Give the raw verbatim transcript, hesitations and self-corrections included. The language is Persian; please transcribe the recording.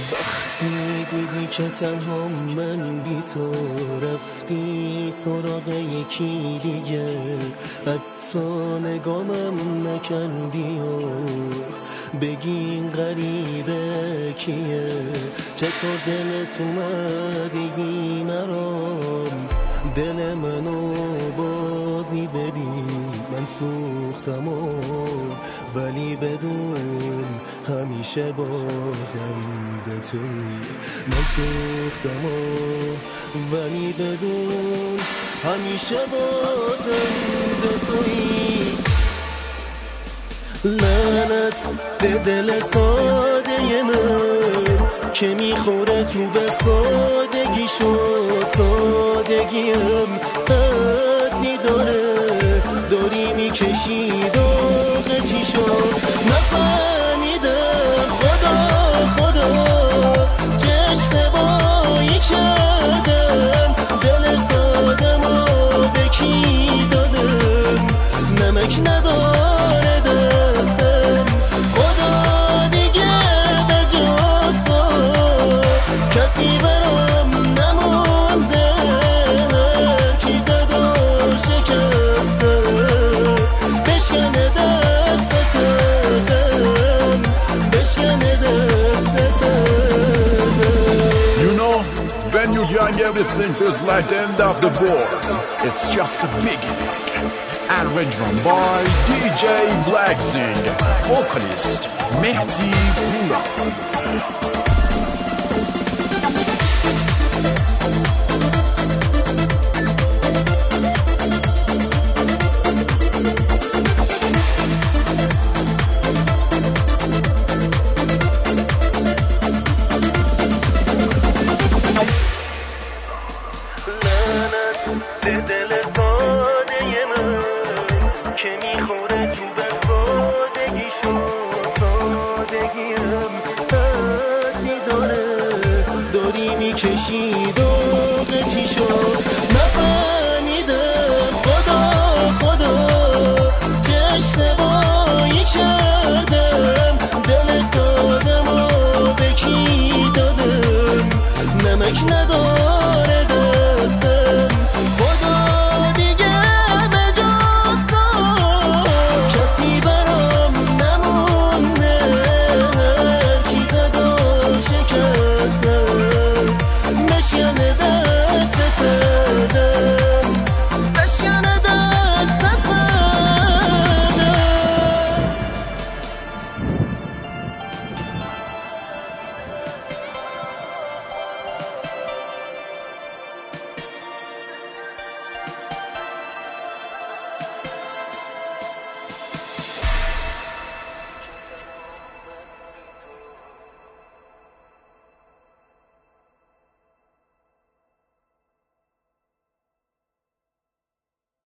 وقتی دیدی که تنها من بی تو رفتی سراغ یکی دیگه، حتی نگامم نکردی و بگی این غریبه کیه، چطور دلت اومدی مرام دل منو بازی بدی. من سوختم و ولی بدون همیشه بازنده توی. من سوختم و ولی بدون همیشه بازنده توی. لعنت به دل ساده من که میخوره تو به سادگیشو. سادگیم قدری داره داری میکشی داغ چیشو. نفهمیدم خدا خدا چه اشتباهی کردم، دل سادمو به کی دادم، نمک نداره دستم. خدا دیگه به جز تو کسی برام نمونده، هر کی زد و شکسته بشکنه دستم، بشکنه دستم. You know, when you're young everything feels like the end of the world. It's just a beginning. Arrangement by D J Black Zing, vocalist Mehdi Pula.